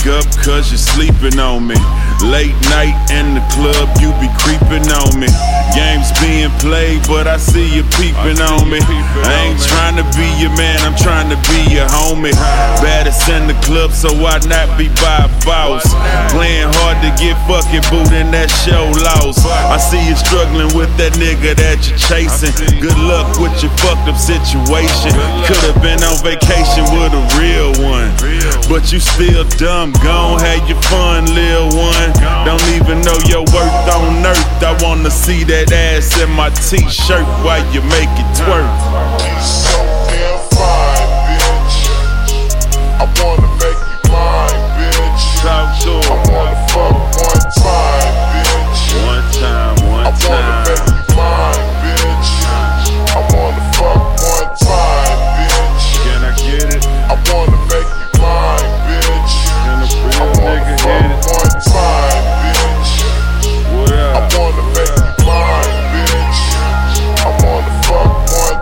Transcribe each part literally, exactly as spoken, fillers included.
wake up cause you're sleeping on me. Late night in the club, you be creeping on me. Games being played, but I see you peeping on me. I ain't trying to be your man, I'm trying to be your homie. Baddest in the club, so why not be by a boss? Playing hard to get fucking boot in that show lost. I see you struggling with that nigga that you're chasing. Good luck with your fucked up situation. Could've been on vacation with a real one, but you still dumb, gon' have your fun, lil' one. Don't even know your worth on earth. I wanna see that ass in my t-shirt while you make it twerk. You're so damn fine, bitch. I wanna make you mine, bitch. Talk to I her. wanna fuck one time, bitch. One time, one I wanna make time. you mine, bitch. I wanna fuck one time, bitch. Can I get it? I wanna make you mine, bitch. Can a I real wanna nigga fuck hit it? one time, bitch. What I up? wanna make you mine, bitch. I wanna fuck one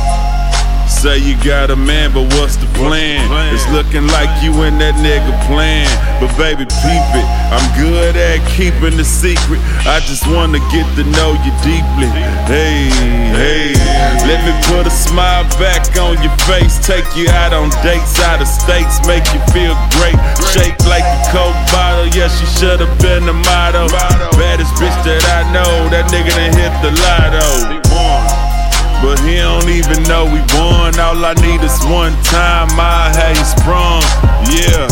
time. Say you got a man, but what's the plan? It's looking like you and that nigga plan. But baby, peep it, I'm good at keeping the secret. I just wanna get to know you deeply. Hey, hey, let me put a smile back on your face. Take you out on dates out of states, make you feel great. Shake like a Coke bottle, yeah, she should've been the motto. Baddest bitch that I know, that nigga done hit the lotto. But he don't even know we won. All I need is one time, I had you sprung. Yeah,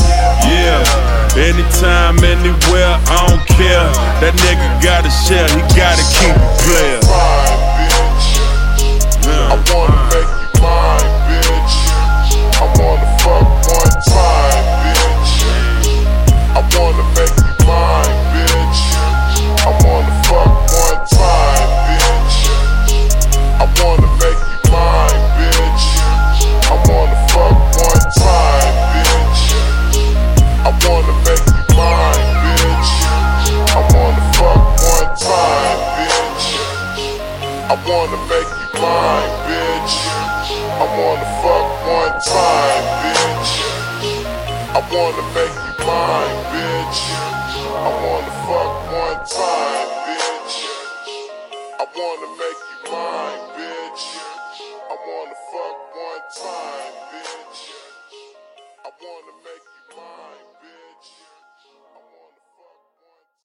yeah. Anytime, anywhere, I don't care. That nigga gotta share, he gotta keep it player. Fine, bitch. I wanna make you mine, bitch. I wanna fuck one time, bitch. I wanna make you mine, bitch. I wanna fuck one time, bitch. I wanna make you mine, bitch. I wanna fuck one time, bitch. I wanna make you mine, bitch. I wanna fuck one time, bitch. I wanna make you mine, bitch. I wanna fuck one time, bitch. I wanna make you mine, bitch. I wanna fuck one time, bitch. I wanna make you mine, bitch. I wanna fuck one time, bitch. I wanna make you mine, bitch.